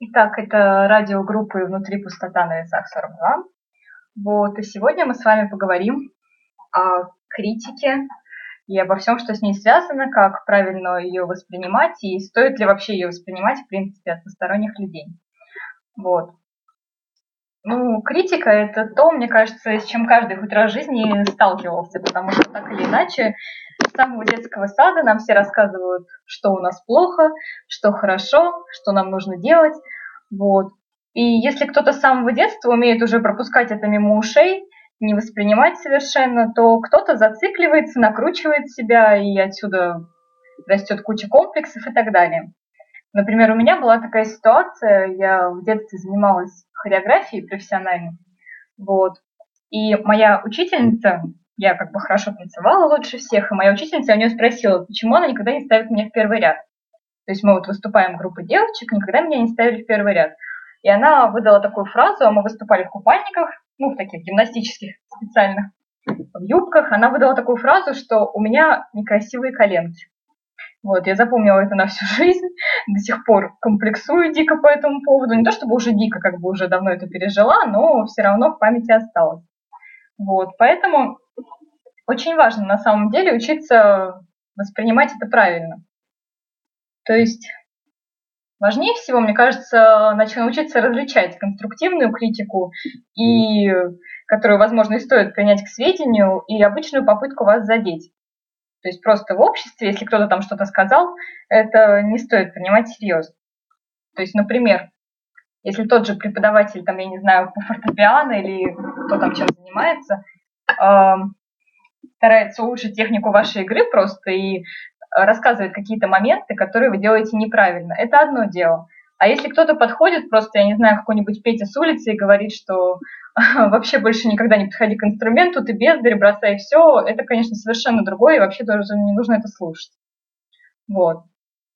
Итак, это радиогруппы «Внутри пустота» на весах 42. Вот, и сегодня мы с вами поговорим о критике и обо всем, что с ней связано, как правильно ее воспринимать и стоит ли вообще ее воспринимать, в принципе, от посторонних людей. Вот. Ну, критика – это то, мне кажется, с чем каждый хоть раз в жизни сталкивался, потому что так или иначе с самого детского сада нам все рассказывают, что у нас плохо, что хорошо, что нам нужно делать. Вот. И если кто-то с самого детства умеет уже пропускать это мимо ушей, не воспринимать совершенно, то кто-то зацикливается, накручивает себя, и отсюда растет куча комплексов и так далее. Например, у меня была такая ситуация, я в детстве занималась хореографией профессионально, вот, и моя учительница, я как бы хорошо танцевала лучше всех, и моя учительница, я у нее спросила, почему она никогда не ставит меня в первый ряд. То есть мы вот выступаем группой девочек, никогда меня не ставили в первый ряд. И она выдала такую фразу, а мы выступали в купальниках, ну, в таких гимнастических специальных, в юбках. Она выдала такую фразу, что у меня некрасивые коленки. Вот, я запомнила это на всю жизнь, до сих пор комплексую дико по этому поводу. Не то чтобы уже дико, как бы уже давно это пережила, но все равно в памяти осталось. Вот, поэтому очень важно на самом деле учиться воспринимать это правильно. То есть важнее всего, мне кажется, научиться различать конструктивную критику, и, которую, возможно, и стоит принять к сведению, и обычную попытку вас задеть. То есть просто в обществе, если кто-то там что-то сказал, это не стоит принимать всерьез. То есть, например, если тот же преподаватель, там, я не знаю, по фортепиано или кто там чем занимается, старается улучшить технику вашей игры просто и рассказывает какие-то моменты, которые вы делаете неправильно, это одно дело. А если кто-то подходит, просто, я не знаю, какой-нибудь Петя с улицы и говорит, что вообще больше никогда не подходи к инструменту, ты бездарь, бросай все, это, конечно, совершенно другое, и вообще даже не нужно это слушать. Вот.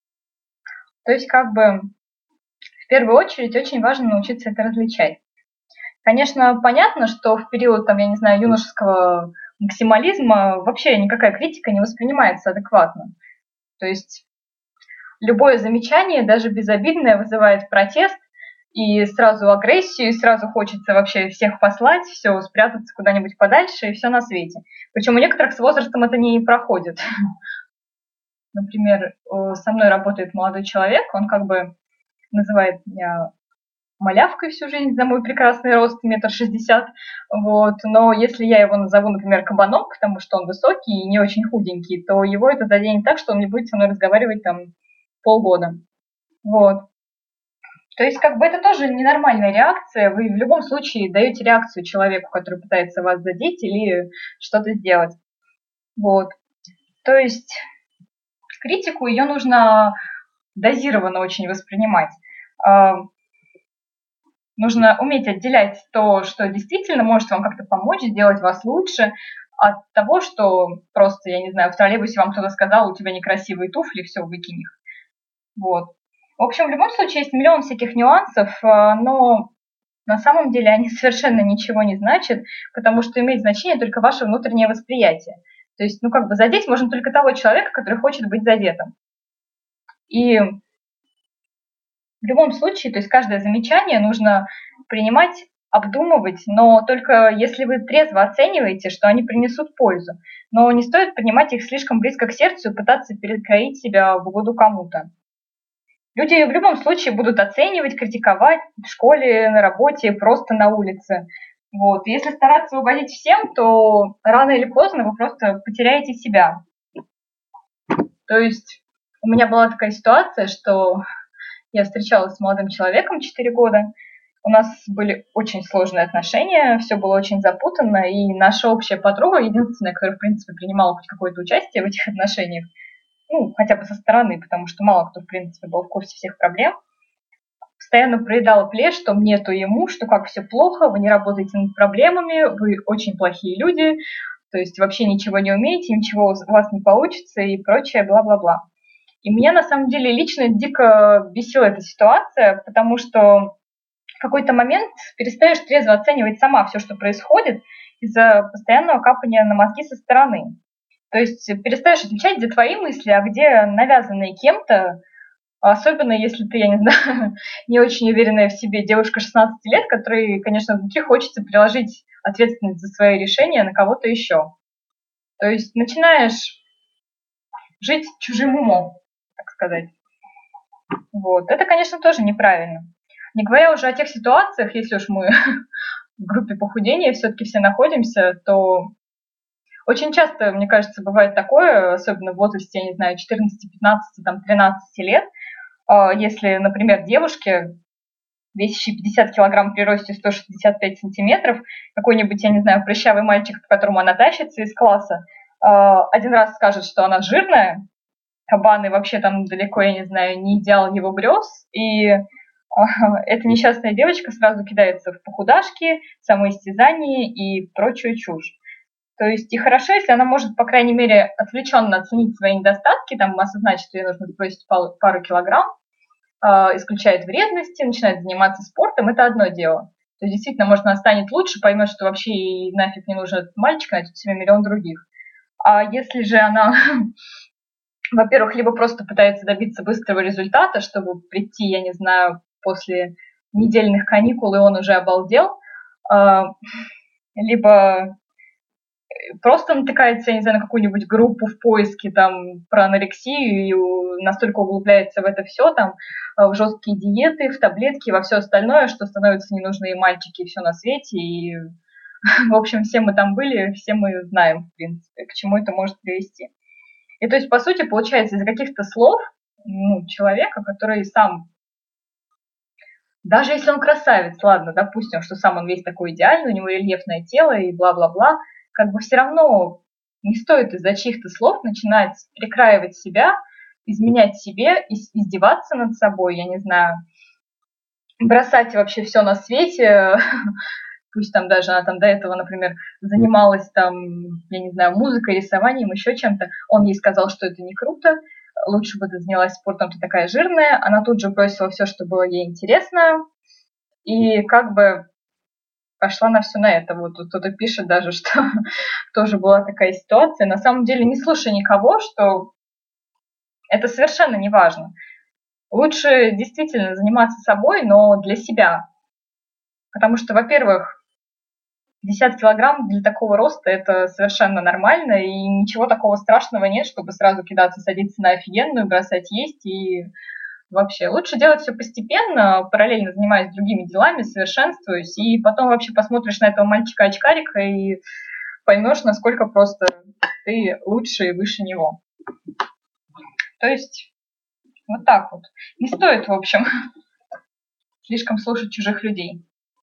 То есть, как бы, в первую очередь, очень важно научиться это различать. Конечно, понятно, что в период, там, я не знаю, юношеского максимализма вообще никакая критика не воспринимается адекватно. То есть любое замечание, даже безобидное, вызывает протест и сразу агрессию, и сразу хочется вообще всех послать, все, спрятаться куда-нибудь подальше и все на свете. Причем у некоторых с возрастом это не проходит. Например, со мной работает молодой человек, он как бы называет меня малявкой всю жизнь за мой прекрасный рост, 1,60 м, вот, но если я его назову, например, кабаном, потому что он высокий и не очень худенький, то его это заденет так, что он не будет со мной разговаривать там полгода, вот. То есть, как бы это тоже ненормальная реакция, вы в любом случае даете реакцию человеку, который пытается вас задеть или что-то сделать, вот. То есть критику, ее нужно дозированно очень воспринимать. Нужно уметь отделять то, что действительно может вам как-то помочь, сделать вас лучше, от того, что просто, я не знаю, в троллейбусе вам кто-то сказал, у тебя некрасивые туфли, все, выкинь их. Вот. В общем, в любом случае есть миллион всяких нюансов, но на самом деле они совершенно ничего не значат, потому что имеет значение только ваше внутреннее восприятие. То есть, ну, как бы задеть можно только того человека, который хочет быть задетым. И в любом случае, то есть каждое замечание нужно принимать, обдумывать, но только если вы трезво оцениваете, что они принесут пользу. Но не стоит принимать их слишком близко к сердцу и пытаться перекроить себя в угоду кому-то. Люди в любом случае будут оценивать, критиковать в школе, на работе, просто на улице. Вот. Если стараться угодить всем, то рано или поздно вы просто потеряете себя. То есть у меня была такая ситуация, что я встречалась с молодым человеком 4 года. У нас были очень сложные отношения, все было очень запутанно, и наша общая подруга, единственная, которая, в принципе, принимала хоть какое-то участие в этих отношениях, ну, хотя бы со стороны, потому что мало кто, в принципе, был в курсе всех проблем, постоянно проедала плешь, что мне, то ему, что как все плохо, вы не работаете над проблемами, вы очень плохие люди, то есть вообще ничего не умеете, ничего у вас не получится и прочее, бла-бла-бла. И меня на самом деле лично дико бесила эта ситуация, потому что в какой-то момент перестаешь трезво оценивать сама все, что происходит, из-за постоянного капания на мозги со стороны. То есть перестаешь отличать, где твои мысли, а где навязанные кем-то Особенно если ты, я не знаю, не очень уверенная в себе девушка 16 лет, которой, конечно, внутри хочется приложить ответственность за свои решения на кого-то еще. То есть начинаешь жить чужим умом, так сказать. Вот. Это, конечно, тоже неправильно. Не говоря уже о тех ситуациях, если уж мы в группе похудения все-таки все находимся, то очень часто, мне кажется, бывает такое, особенно в возрасте, я не знаю, 14, 15, там, 13 лет, если, например, девушке, весящей 50 килограмм при росте 165 сантиметров, какой-нибудь, я не знаю, прыщавый мальчик, к которому она тащится из класса, один раз скажет, что она жирная, кабан и вообще там далеко, я не знаю, не идеал его грез, и эта несчастная девочка сразу кидается в похудашки, самоистязание и прочую чушь. То есть и хорошо, если она может, по крайней мере, отвлеченно оценить свои недостатки, там, осознать, что ей нужно сбросить пару килограмм, исключает вредности, начинает заниматься спортом, это одно дело. То есть действительно, может, она станет лучше, поймет, что вообще ей нафиг не нужен этот мальчик, найдет себе миллион других. А если же она, во-первых, либо просто пытается добиться быстрого результата, чтобы прийти, я не знаю, после недельных каникул, и он уже обалдел, либо просто натыкается, я не знаю, на какую-нибудь группу в поиске там про анорексию и настолько углубляется в это все, там, в жесткие диеты, в таблетки, во все остальное, что становятся ненужные мальчики и все на свете. И, в общем, все мы там были, все мы знаем, в принципе, к чему это может привести. И то есть, по сути, получается, из-за каких-то слов человека, который сам, даже если он красавец, ладно, допустим, что сам он весь такой идеальный, у него рельефное тело и бла-бла-бла, как бы все равно не стоит из-за чьих-то слов начинать перекраивать себя, изменять себе, издеваться над собой, я не знаю, бросать вообще все на свете, пусть там даже она там до этого, например, занималась там, я не знаю, музыкой, рисованием, еще чем-то, он ей сказал, что это не круто, лучше бы ты занялась спортом, ты такая жирная, она тут же бросила все, что было ей интересно, и как бы пошла на все на это. Вот тут кто-то пишет даже, что тоже была такая ситуация. На самом деле не слушай никого, что это совершенно не важно. Лучше действительно заниматься собой, но для себя. Потому что, во-первых, 50 килограмм для такого роста это совершенно нормально, и ничего такого страшного нет, чтобы сразу кидаться, садиться на офигенную, бросать есть и вообще. Лучше делать все постепенно, параллельно занимаясь другими делами, совершенствуясь, и потом вообще посмотришь на этого мальчика-очкарика и поймешь, насколько просто ты лучше и выше него. То есть вот так вот. Не стоит, в общем, слишком слушать чужих людей.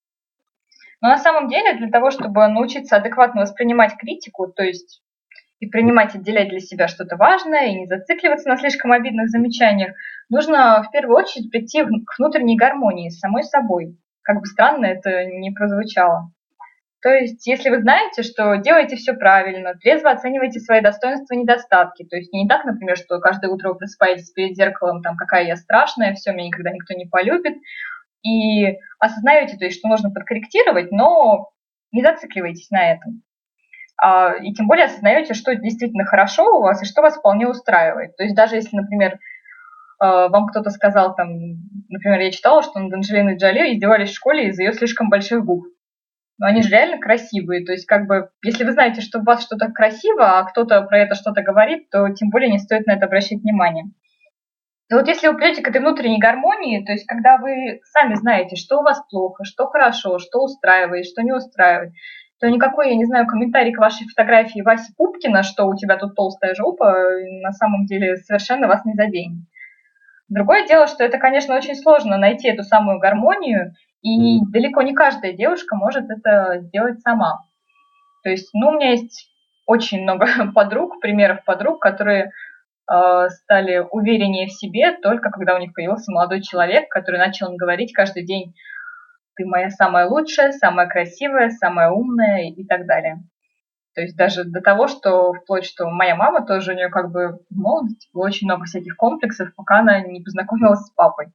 Но на самом деле для того, чтобы научиться адекватно воспринимать критику, то есть и принимать, отделять для себя что-то важное, и не зацикливаться на слишком обидных замечаниях, нужно в первую очередь прийти к внутренней гармонии с самой собой. Как бы странно это ни прозвучало. То есть, если вы знаете, что делаете все правильно, трезво оцениваете свои достоинства и недостатки, то есть не так, например, что каждое утро вы просыпаетесь перед зеркалом, там, какая я страшная, все, меня никогда никто не полюбит, и осознаете, то есть, что нужно подкорректировать, но не зацикливайтесь на этом. И тем более осознаете, что действительно хорошо у вас и что вас вполне устраивает. То есть даже если, например, вам кто-то сказал, там, например, я читала, что над Анджелиной Джоли издевались в школе из-за ее слишком больших губ. Но они же реально красивые. То есть, как бы, если вы знаете, что у вас что-то красиво, а кто-то про это что-то говорит, то тем более не стоит на это обращать внимание. И вот если вы придете к этой внутренней гармонии, то есть когда вы сами знаете, что у вас плохо, что хорошо, что устраивает, что не устраивает, то никакой, я не знаю, комментарий к вашей фотографии Васи Пупкина, что у тебя тут толстая жопа, на самом деле совершенно вас не заденет. Другое дело, что это, конечно, очень сложно найти эту самую гармонию, и далеко не каждая девушка может это сделать сама. То есть, у меня есть очень много подруг, примеров подруг, которые стали увереннее в себе только когда у них появился молодой человек, который начал им говорить каждый день: ты моя самая лучшая, самая красивая, самая умная и так далее. То есть даже до того, что вплоть, что моя мама тоже, у нее как бы в молодости было очень много всяких комплексов, пока она не познакомилась с папой.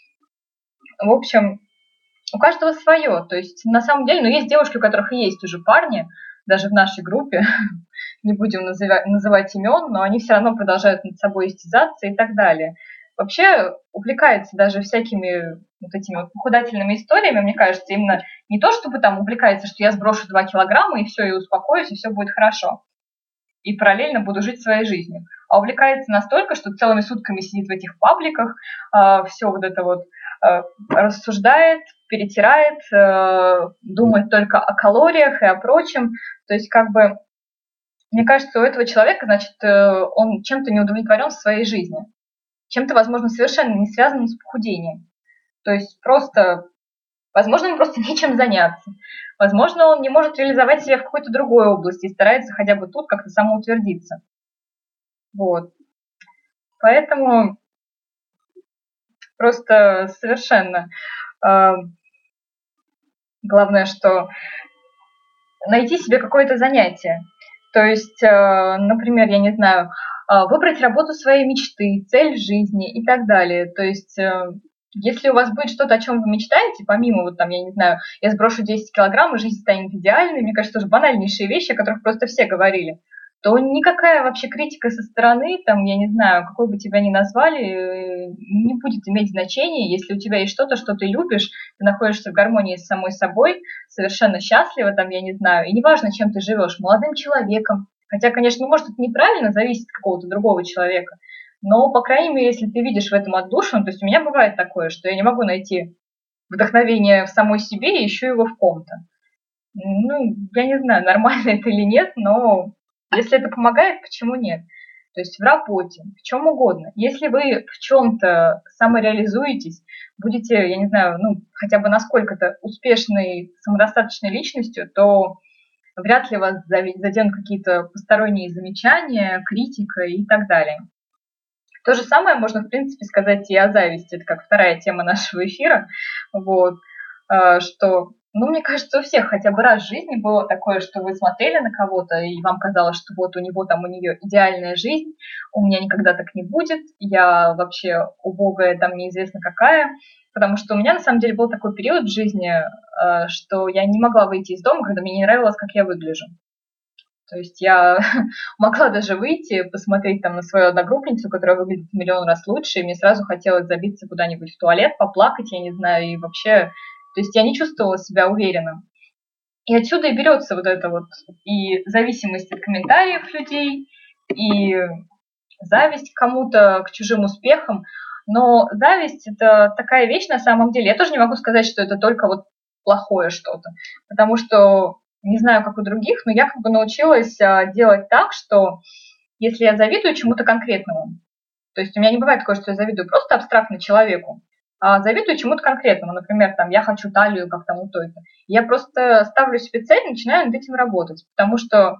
В общем, у каждого свое. То есть на самом деле, есть девушки, у которых и есть уже парни, даже в нашей группе, не будем называть имен, но они все равно продолжают над собой истязаться и так далее. вообще увлекается даже всякими вот этими вот похудательными историями, мне кажется, именно не то, чтобы там увлекается, что я сброшу 2 килограмма и все, и успокоюсь, и все будет хорошо, и параллельно буду жить своей жизнью, а увлекается настолько, что целыми сутками сидит в этих пабликах, все вот это вот рассуждает, перетирает, думает только о калориях и о прочем. То есть как бы мне кажется, у этого человека, значит, он чем-то не удовлетворен в своей жизни, чем-то, возможно, совершенно не связанным с похудением. То есть просто, возможно, ему просто нечем заняться. Возможно, он не может реализовать себя в какой-то другой области и старается хотя бы тут как-то самоутвердиться. Вот. Поэтому просто совершенно главное, что найти себе какое-то занятие. То есть, например, я не знаю, выбрать работу своей мечты, цель жизни и так далее. То есть, если у вас будет что-то, о чем вы мечтаете, помимо, вот там, я не знаю, я сброшу 10 килограмм, и жизнь станет идеальной, мне кажется, тоже банальнейшие вещи, о которых просто все говорили, то никакая вообще критика со стороны, там, я не знаю, какой бы тебя ни назвали, не будет иметь значения, если у тебя есть что-то, что ты любишь, ты находишься в гармонии с самой собой, совершенно счастлива, там, я не знаю, и неважно, чем ты живешь, молодым человеком, хотя, конечно, может, это неправильно, зависит от какого-то другого человека, но, по крайней мере, если ты видишь в этом отдушину, то есть у меня бывает такое, что я не могу найти вдохновение в самой себе и ищу его в ком-то. Ну, я не знаю, нормально это или нет, но если это помогает, почему нет? То есть в работе, в чем угодно. Если вы в чем-то самореализуетесь, будете, я не знаю, ну, хотя бы насколько-то успешной, самодостаточной личностью, то вряд ли вас заденут какие-то посторонние замечания, критика и так далее. То же самое можно, в принципе, сказать и о зависти. Это как вторая тема нашего эфира. Вот, что, ну, мне кажется, у всех хотя бы раз в жизни было такое, что вы смотрели на кого-то, и вам казалось, что вот у него там, у нее идеальная жизнь, у меня никогда так не будет, я вообще убогая, там неизвестно какая. Потому что у меня, на самом деле, был такой период в жизни, что я не могла выйти из дома, когда мне не нравилось, как я выгляжу. То есть я могла даже выйти, посмотреть там на свою одногруппницу, которая выглядит в миллион раз лучше, и мне сразу хотелось забиться куда-нибудь в туалет, поплакать, я не знаю, и вообще... То есть я не чувствовала себя уверенно. И отсюда и берется вот это вот и зависимость от комментариев людей, и зависть к кому-то, к чужим успехам. Но зависть – это такая вещь на самом деле. Я тоже не могу сказать, что это только вот плохое что-то, потому что не знаю, как у других, но я как бы научилась делать так, что если я завидую чему-то конкретному, то есть у меня не бывает такое, что я завидую просто абстрактно человеку, а завидую чему-то конкретному. Например, там, я хочу талию, как там у той-то. Я просто ставлю себе цель и начинаю над этим работать, потому что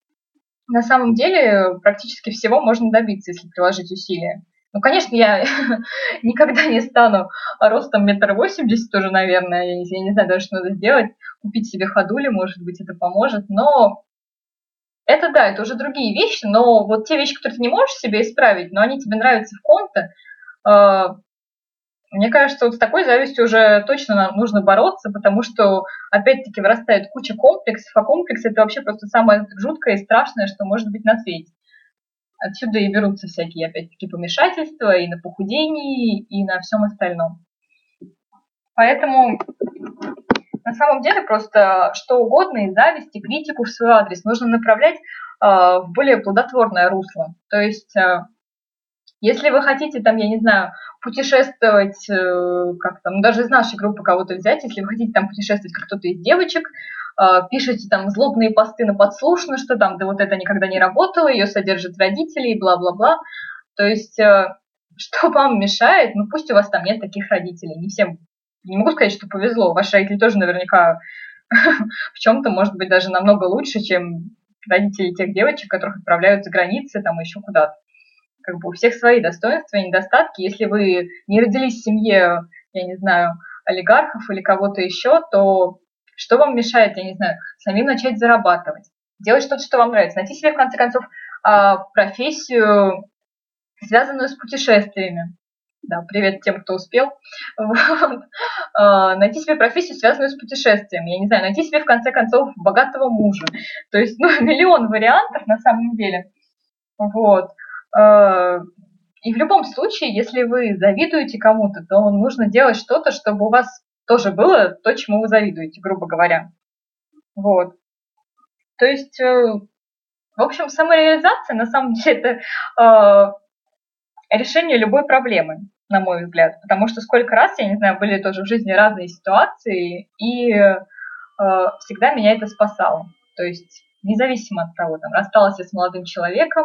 на самом деле практически всего можно добиться, если приложить усилия. Ну, конечно, я никогда не стану ростом 1,80 м тоже, наверное. Я не знаю даже, что надо сделать. Купить себе ходули, может быть, это поможет. Но это да, это уже другие вещи. Но вот те вещи, которые ты не можешь себе исправить, но они тебе нравятся в ком-то, мне кажется, вот с такой завистью уже точно нам нужно бороться, потому что, опять-таки, вырастает куча комплексов, а комплексы – это вообще просто самое жуткое и страшное, что может быть на свете. Отсюда и берутся всякие, опять-таки, помешательства и на похудении, и на всем остальном. Поэтому на самом деле просто что угодно, и зависть, и критику в свой адрес нужно направлять в более плодотворное русло. То есть если вы хотите, там, я не знаю, путешествовать, как там, ну, даже из нашей группы кого-то взять, если вы хотите там путешествовать, как кто-то из девочек, пишете там злобные посты на подслушно, что там, да вот это никогда не работало, ее содержат родители и бла-бла-бла. То есть, что вам мешает, ну пусть у вас там нет таких родителей, не всем, не могу сказать, что повезло, ваши родители тоже наверняка в чем-то, может быть, даже намного лучше, чем родители тех девочек, которых отправляют за границы, там еще куда-то. Как бы у всех свои достоинства и недостатки. Если вы не родились в семье, я не знаю, олигархов или кого-то еще, то что вам мешает, я не знаю, самим начать зарабатывать, делать что-то, что вам нравится, найти себе, в конце концов, профессию, связанную с путешествиями. Да, привет тем, кто успел. Вот. Найти себе профессию, связанную с путешествиями. Я не знаю, найти себе, в конце концов, богатого мужа. То есть, ну, миллион вариантов на самом деле. Вот. И в любом случае, если вы завидуете кому-то, то нужно делать что-то, чтобы у вас тоже было то, чему вы завидуете, грубо говоря. Вот. То есть, в общем, самореализация, на самом деле, это решение любой проблемы, на мой взгляд. Потому что сколько раз, я не знаю, были тоже в жизни разные ситуации, и всегда меня это спасало. То есть независимо от того, там, рассталась я с молодым человеком,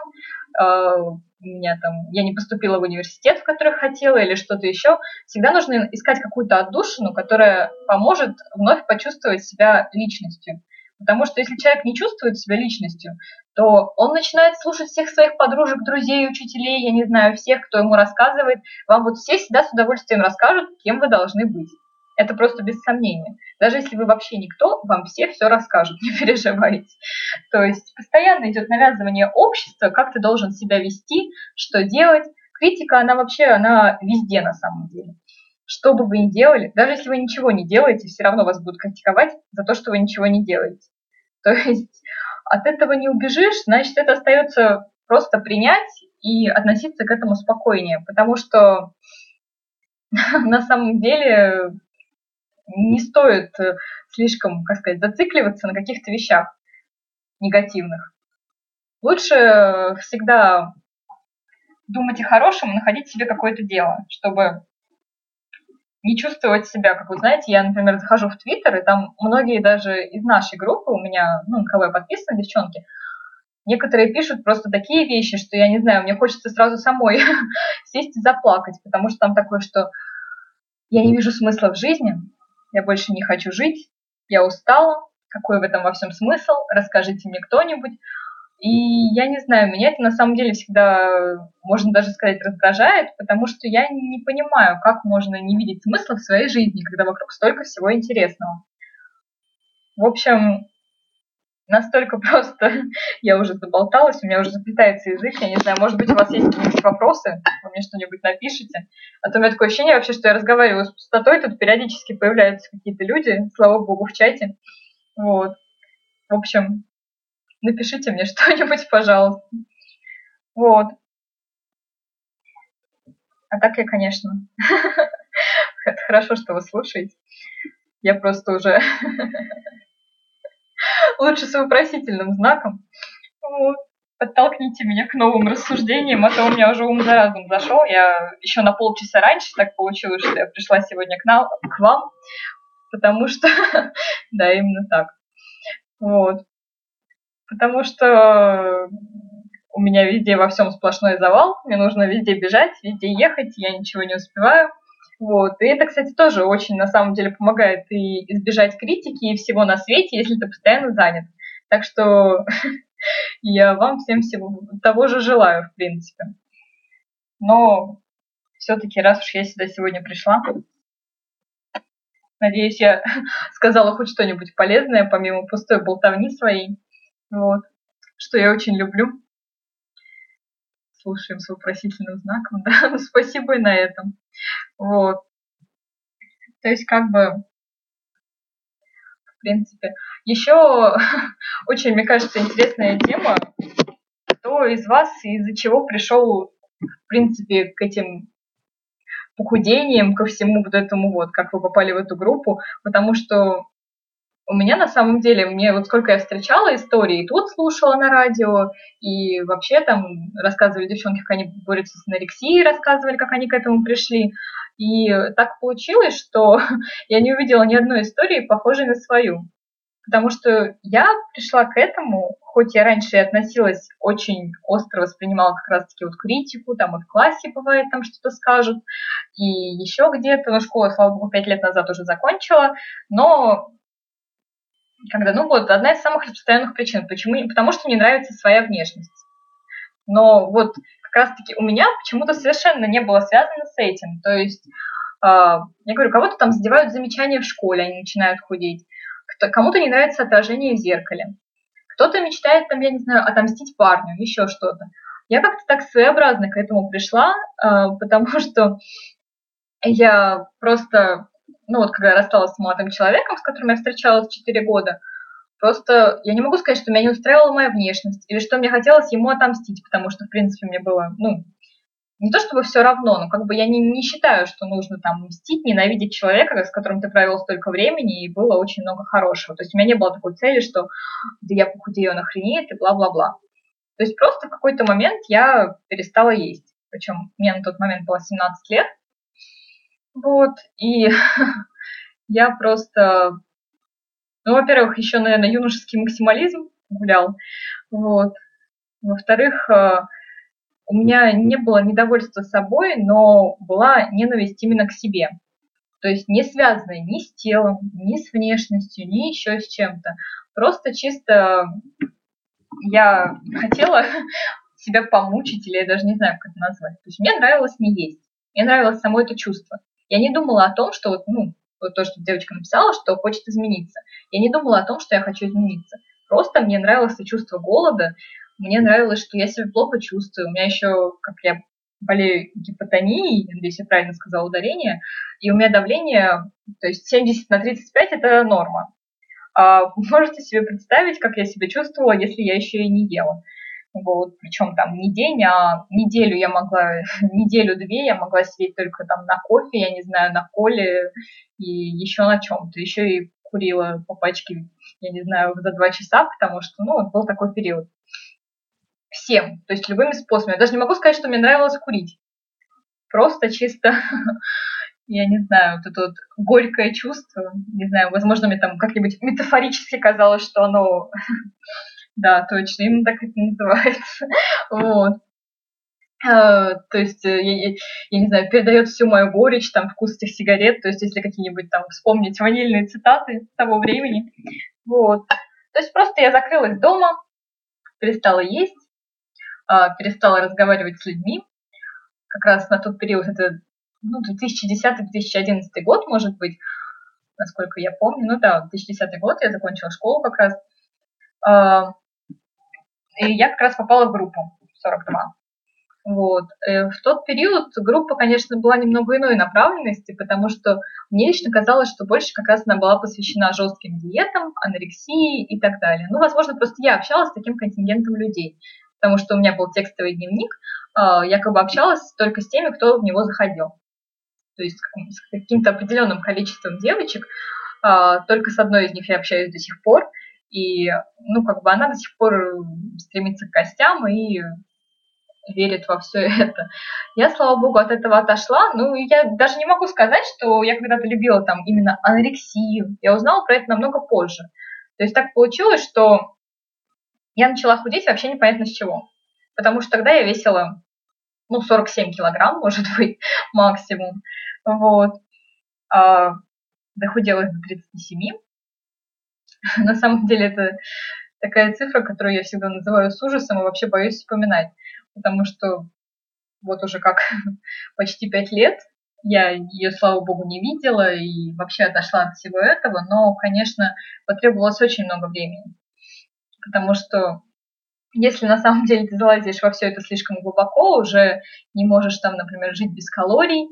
я не поступила в университет, в который хотела, или что-то еще, всегда нужно искать какую-то отдушину, которая поможет вновь почувствовать себя личностью. Потому что если человек не чувствует себя личностью, то он начинает слушать всех своих подружек, друзей, учителей, я не знаю, всех, кто ему рассказывает. Вам вот все всегда с удовольствием расскажут, кем вы должны быть. Это просто без сомнения. Даже если вы вообще никто, вам все расскажут, не переживайте. То есть постоянно идет навязывание общества, как ты должен себя вести, что делать. Критика, она везде на самом деле. Что бы вы ни делали, даже если вы ничего не делаете, все равно вас будут критиковать за то, что вы ничего не делаете. То есть от этого не убежишь, значит, это остается просто принять и относиться к этому спокойнее, потому что на самом деле не стоит слишком, зацикливаться на каких-то вещах негативных. Лучше всегда думать о хорошем и находить себе какое-то дело, чтобы не чувствовать себя, как вы знаете, я, например, захожу в Твиттер, и там многие даже из нашей группы, у меня, на кого я подписана, девчонки, некоторые пишут просто такие вещи, что, я не знаю, мне хочется сразу самой сесть и заплакать, потому что там такое, что я не вижу смысла в жизни, я больше не хочу жить, я устала, какой в этом во всем смысл, расскажите мне кто-нибудь. И я не знаю, меня это на самом деле всегда, можно даже сказать, раздражает, потому что я не понимаю, как можно не видеть смысла в своей жизни, когда вокруг столько всего интересного. В общем, настолько просто я уже заболталась, у меня уже заплетается язык, я не знаю, может быть, у вас есть какие-нибудь вопросы, вы мне что-нибудь напишите. А то у меня такое ощущение вообще, что я разговариваю с пустотой, тут периодически появляются какие-то люди, слава богу, в чате. Вот. В общем, напишите мне что-нибудь, пожалуйста. Вот. А так я, конечно, это хорошо, что вы слушаете. Я просто уже лучше с вопросительным знаком. Вот. Подтолкните меня к новым рассуждениям, а то у меня уже ум за разум зашел. Я еще на полчаса раньше так получилось, что я пришла сегодня к вам, потому что, да, именно так. Вот. Потому что у меня везде во всем сплошной завал, мне нужно везде бежать, везде ехать, я ничего не успеваю. Вот. И это, кстати, тоже очень на самом деле помогает и избежать критики и всего на свете, если ты постоянно занят. Так что я вам всем всего того же желаю, в принципе. Но все-таки, раз уж я сюда сегодня пришла, надеюсь, я сказала хоть что-нибудь полезное, помимо пустой болтовни своей. Вот. Что я очень люблю. Слушаем с вопросительным знаком, да, ну, спасибо и на этом. Вот. То есть, как бы, в принципе. Еще очень, мне кажется, интересная тема, кто из вас и из-за чего пришел, в принципе, к этим похудениям, ко всему вот этому вот, как вы попали в эту группу, потому что у меня на самом деле, мне вот сколько я встречала истории, и тут слушала на радио, и вообще там рассказывали девчонки, как они борются с анорексией, рассказывали, как они к этому пришли. И так получилось, что я не увидела ни одной истории, похожей на свою. Потому что я пришла к этому, хоть я раньше и относилась очень остро, воспринимала как раз-таки вот критику, там и в классе бывает, там что-то скажут, и еще где-то, но школу, слава богу, 5 лет назад уже закончила, но одна из самых распространенных причин. Почему? Потому что не нравится своя внешность. Но вот как раз-таки у меня почему-то совершенно не было связано с этим. То есть, я говорю, кого-то там задевают замечания в школе, они начинают худеть. Кому-то не нравится отражение в зеркале. Кто-то мечтает, там, я не знаю, отомстить парню, еще что-то. Я как-то так своеобразно к этому пришла, потому что я просто, когда я рассталась с молодым человеком, с которым я встречалась 4 года, просто я не могу сказать, что меня не устраивала моя внешность, или что мне хотелось ему отомстить, потому что, в принципе, мне было, не то чтобы все равно, но как бы я не считаю, что нужно там мстить, ненавидеть человека, с которым ты провел столько времени, и было очень много хорошего. То есть у меня не было такой цели, что да я похудею, он охренеет, и бла-бла-бла. То есть просто в какой-то момент я перестала есть. Причем мне на тот момент было 17 лет. Вот, и я просто, ну, во-первых, еще, наверное, юношеский максимализм гулял. Вот. Во-вторых, у меня не было недовольства собой, но была ненависть именно к себе. То есть не связанная ни с телом, ни с внешностью, ни еще с чем-то. Просто чисто я хотела себя помучить, или я даже не знаю, как это назвать. То есть мне нравилось не есть. Мне нравилось само это чувство. Я не думала о том, что вот то, что девочка написала, что хочет измениться. Я не думала о том, что я хочу измениться. Просто мне нравилось это чувство голода. Мне нравилось, что я себя плохо чувствую. У меня еще, как я болею гипотонией, надеюсь, я правильно сказала ударение, и у меня давление, то есть 70/35 это норма. Можете себе представить, как я себя чувствовала, если я еще и не ела. Вот, причем там не день, а неделю я могла, неделю-две я могла сидеть только там на кофе, я не знаю, на коле и еще на чем-то. Еще и курила по пачке, я не знаю, за 2 часа, потому что, вот был такой период. Всем, то есть любыми способами. Я даже не могу сказать, что мне нравилось курить. Просто чисто, я не знаю, вот это вот горькое чувство, не знаю, возможно, мне там как-нибудь метафорически казалось, что оно, да, точно, именно так это называется. Вот. То есть, я не знаю, передает всю мою горечь, там, вкус этих сигарет, то есть, если какие-нибудь там вспомнить ванильные цитаты того времени. Вот. То есть, просто я закрылась дома, перестала есть, перестала разговаривать с людьми. Как раз на тот период, это 2010-2011 год, может быть, насколько я помню. Ну да, 2010 год, я закончила школу как раз. И я как раз попала в группу 42. Вот. В тот период группа, конечно, была немного иной направленности, потому что мне лично казалось, что больше как раз она была посвящена жестким диетам, анорексии и так далее. Возможно, просто я общалась с таким контингентом людей, потому что у меня был текстовый дневник, я как бы общалась только с теми, кто в него заходил. То есть с каким-то определенным количеством девочек, только с одной из них я общаюсь до сих пор, и, как бы она до сих пор стремится к костям и верит во все это. Я, слава богу, от этого отошла. Я даже не могу сказать, что я когда-то любила там именно анорексию. Я узнала про это намного позже. То есть так получилось, что я начала худеть вообще непонятно с чего. Потому что тогда я весила, 47 килограмм, может быть, максимум. Вот. Дохуделась до 37. На самом деле это такая цифра, которую я всегда называю с ужасом и вообще боюсь вспоминать. Потому что вот уже как почти 5 лет я ее, слава богу, не видела и вообще отошла от всего этого, но, конечно, потребовалось очень много времени. Потому что если на самом деле ты залазишь во все это слишком глубоко, уже не можешь там, например, жить без калорий,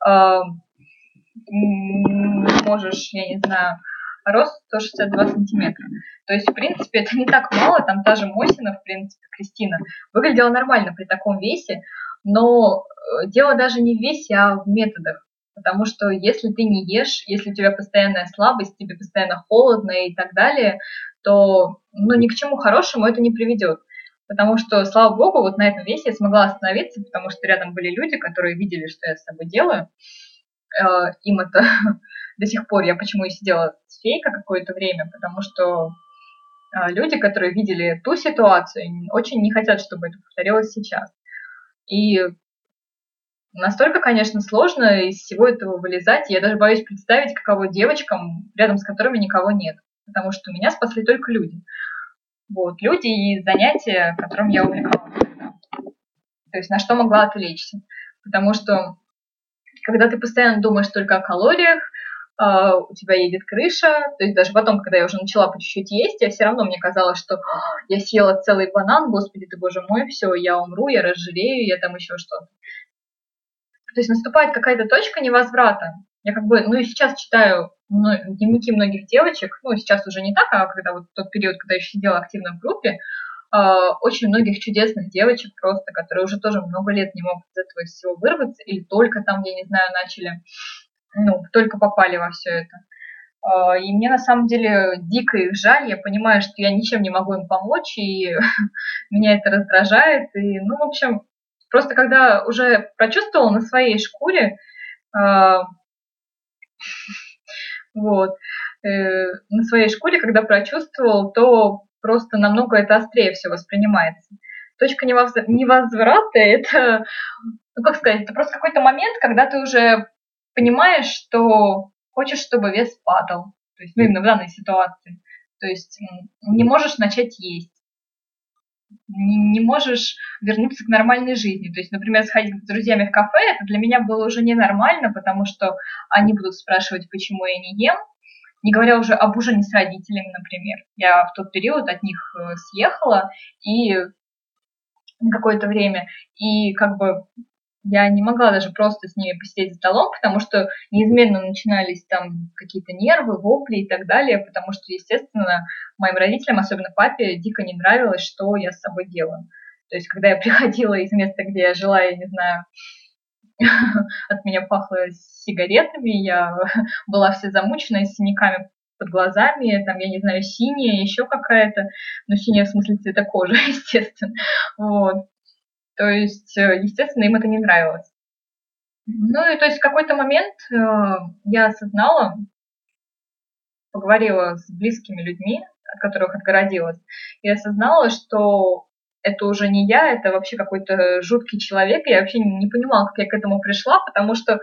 можешь, я не знаю, рост 162 сантиметра. То есть, в принципе, это не так мало, там та же Мосина, в принципе, Кристина, выглядела нормально при таком весе, но дело даже не в весе, а в методах. Потому что если ты не ешь, если у тебя постоянная слабость, тебе постоянно холодно и так далее, то ни к чему хорошему это не приведет. Потому что, слава богу, вот на этом весе я смогла остановиться, потому что рядом были люди, которые видели, что я с собой делаю. Им это до сих пор, я почему и сидела с фейкой какое-то время, потому что люди, которые видели ту ситуацию, очень не хотят, чтобы это повторилось сейчас. И настолько, конечно, сложно из всего этого вылезать. Я даже боюсь представить, каково девочкам, рядом с которыми никого нет. Потому что меня спасли только люди. Вот, люди и занятия, которым я увлекалась. То есть на что могла отвлечься. Потому что когда ты постоянно думаешь только о калориях, у тебя едет крыша, то есть даже потом, когда я уже начала по чуть-чуть есть, я все равно, мне казалось, что я съела целый банан, господи ты, боже мой, все, я умру, я разжирею, я там еще что-то. То есть наступает какая-то точка невозврата. Я как бы, и сейчас читаю дневники многих девочек, сейчас уже не так, а когда вот тот период, когда я еще сидела активно в группе, очень многих чудесных девочек просто, которые уже тоже много лет не могут из этого всего вырваться, или только там, я не знаю, начали, ну, только попали во все это. И мне на самом деле дико их жаль, я понимаю, что я ничем не могу им помочь, и меня это раздражает. И, ну, в общем, просто когда уже прочувствовала на своей шкуре, вот, на своей шкуре, когда прочувствовал, то просто намного это острее все воспринимается. Точка невозврата – это, ну, как сказать, это просто какой-то момент, когда ты уже понимаешь, что хочешь, чтобы вес падал. То есть, ну, именно в данной ситуации. То есть не можешь начать есть, не можешь вернуться к нормальной жизни. То есть, например, сходить с друзьями в кафе, это для меня было уже ненормально, потому что они будут спрашивать, почему я не ем. Не говоря уже об ужине с родителями, например. Я в тот период от них съехала и на какое-то время, и как бы я не могла даже просто с ними посидеть за столом, потому что неизменно начинались там какие-то нервы, вопли и так далее, потому что, естественно, моим родителям, особенно папе, дико не нравилось, что я с собой делаю. То есть, когда я приходила из места, где я жила, я не знаю, от меня пахло сигаретами, я была вся замученная, с синяками под глазами, там, я не знаю, синяя, еще какая-то, ну, синяя в смысле цвета кожи, естественно, вот. То есть, естественно, им это не нравилось. Ну и то есть в какой-то момент я осознала, поговорила с близкими людьми, от которых отгородилась, и осознала, что это уже не я, это вообще какой-то жуткий человек. Я вообще не понимала, как я к этому пришла, потому что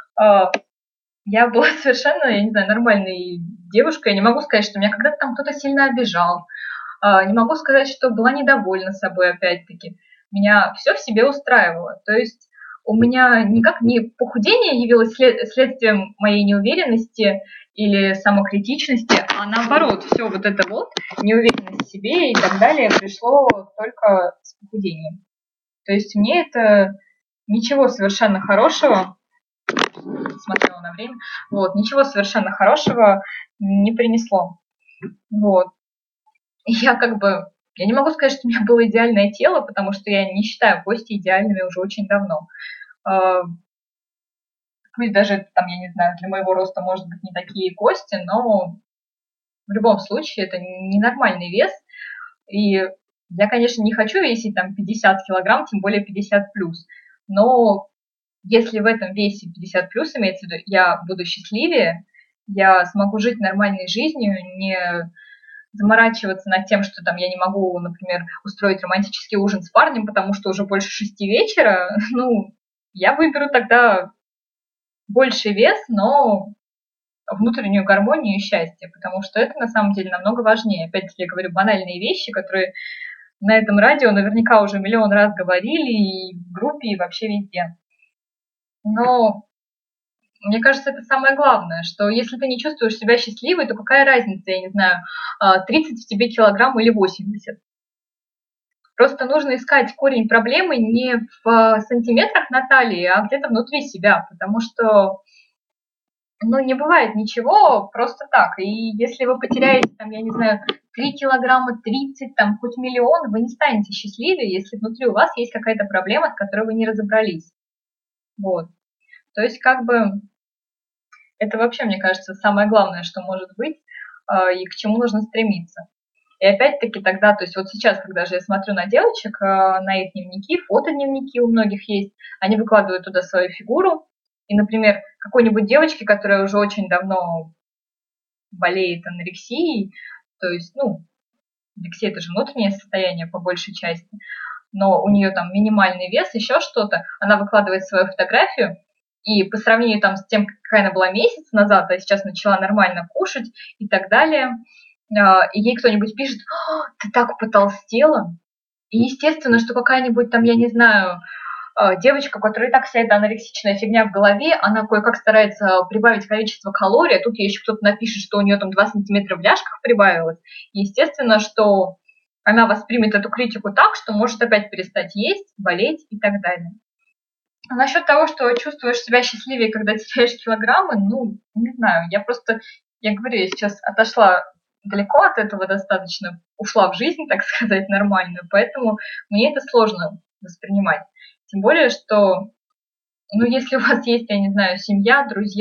я была совершенно, я не знаю, нормальной девушкой. Я не могу сказать, что меня когда-то там кто-то сильно обижал. Не могу сказать, что была недовольна собой опять-таки. Меня все в себе устраивало. То есть у меня никак не похудение явилось следствием моей неуверенности или самокритичности, а наоборот, все вот это вот, неуверенность в себе и так далее, пришло только с похудением. То есть мне это ничего совершенно хорошего, смотрела на время, вот, ничего совершенно хорошего не принесло. Вот. Я как бы, я не могу сказать, что у меня было идеальное тело, потому что я не считаю кости идеальными уже очень давно. Пусть даже, там, я не знаю, для моего роста, может быть, не такие кости, но в любом случае это ненормальный вес. И я, конечно, не хочу весить там 50 килограмм, тем более 50 плюс. Но если в этом весе 50 плюс имеется в виду, я буду счастливее, я смогу жить нормальной жизнью, не заморачиваться над тем, что там я не могу, например, устроить романтический ужин с парнем, потому что уже больше 6 вечера, ну, я выберу тогда больший вес, но внутреннюю гармонию и счастье, потому что это на самом деле намного важнее. Опять-таки, я говорю банальные вещи, которые на этом радио наверняка уже миллион раз говорили и в группе, и вообще везде. Но мне кажется, это самое главное, что если ты не чувствуешь себя счастливой, то какая разница, я не знаю, 30 в тебе килограмм или 80. Просто нужно искать корень проблемы не в сантиметрах на талии, а где-то внутри себя, потому что, ну, не бывает ничего просто так. И если вы потеряете, там, я не знаю, 3 килограмма, 30, там, хоть миллион, вы не станете счастливее, если внутри у вас есть какая-то проблема, с которой вы не разобрались. Вот. То есть, как бы, это вообще, мне кажется, самое главное, что может быть, и к чему нужно стремиться. И опять-таки тогда, то есть вот сейчас, когда же я смотрю на девочек, на их дневники, фотодневники у многих есть, они выкладывают туда свою фигуру, и, например, какой-нибудь девочке, которая уже очень давно болеет анорексией, то есть, ну, анорексия – это же внутреннее состояние по большей части, но у нее там минимальный вес, еще что-то, она выкладывает свою фотографию, и по сравнению там с тем, какая она была месяц назад, а сейчас начала нормально кушать и так далее, и ей кто-нибудь пишет: ты так потолстела. И естественно, что какая-нибудь там, я не знаю, девочка, у которой и так вся эта анорексичная фигня в голове, она кое-как старается прибавить количество калорий, а тут ей еще кто-то напишет, что у нее там 2 сантиметра в ляжках прибавилось. И естественно, что она воспримет эту критику так, что может опять перестать есть, болеть и так далее. А насчет того, что чувствуешь себя счастливее, когда теряешь килограммы, ну, не знаю, я говорю, я сейчас отошла далеко от этого достаточно ушла в жизнь, так сказать, нормальную, поэтому мне это сложно воспринимать. Тем более, что, ну, если у вас есть, я не знаю, семья, друзья,